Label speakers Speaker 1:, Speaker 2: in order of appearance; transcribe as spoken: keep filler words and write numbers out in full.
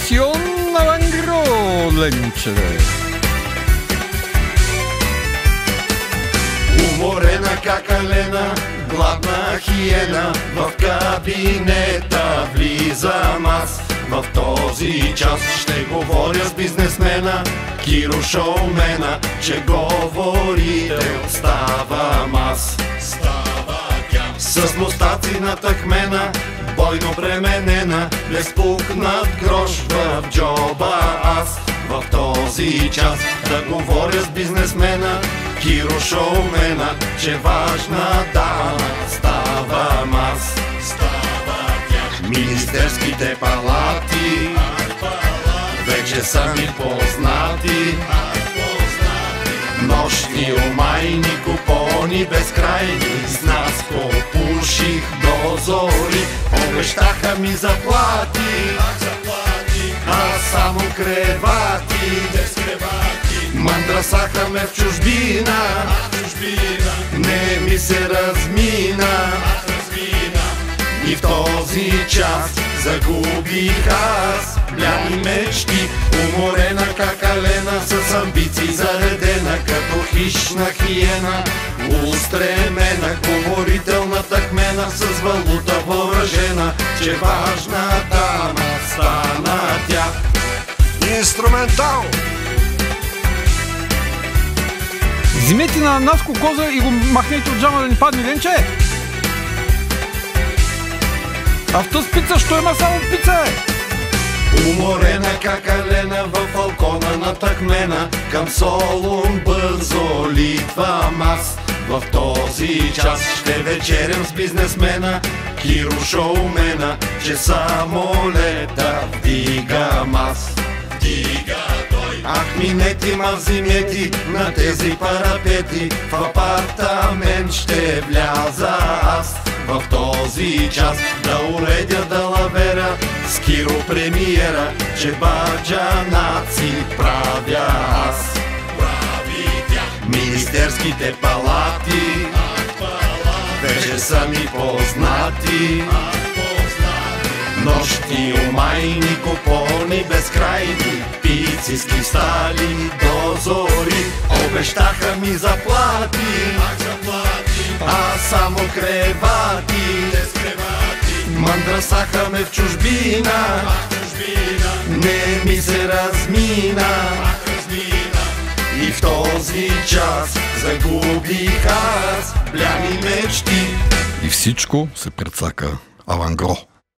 Speaker 1: Емисион Алангро, ленче.
Speaker 2: Уморена какалена, гладна хиена, в кабинета влизам аз. В този час ще говоря с бизнесмена, Киро шоумена, че говорител ставам аз. С мустаци натъкмена, бойно пременена, безпукнат грош в джоба аз. В този час да говоря с бизнесмена, Киро шоумена, че важна дама ставам аз. Министерските палати вече са ми познати, нощни омайни купони безкрайни, с нас попуших до зори. Обещаха ми заплати, а само кревати. Мандрасаха ме в чужбина, не ми се размина. И в този час загубих аз бляни мечти. Уморена какалена, с амбиции заредена, като хищна хиена, устремена, говорителна тъкмена, с валута въоръжена, че важна дама стана тя.
Speaker 3: Инструментал!
Speaker 1: Вземете на Наско коза и го махнете от джама да ни падне, ленче. А в тази пица, що има само пица, е?
Speaker 2: Уморена какалена, в фалкона натъкмена, към Солун бързо литвам аз. В този час ще вечерям с бизнесмена, Киро шоумена, че самолета вдигам аз. Ах, минети, ма взимети на тези парапети, в апартамент ще вляза аз. В този час да уредя далавера с Киро премиера, че баджанаци правя аз. Министерските палати вече са ми познати, нощни омайни купони безкрайни, пици стали до зори. Обещаха ми заплати, а само кревати. Мандрасаха ме в чужбина, не ми се размина. И в този час загубих аз бляни мечти.
Speaker 3: И всичко се прецака Алангро.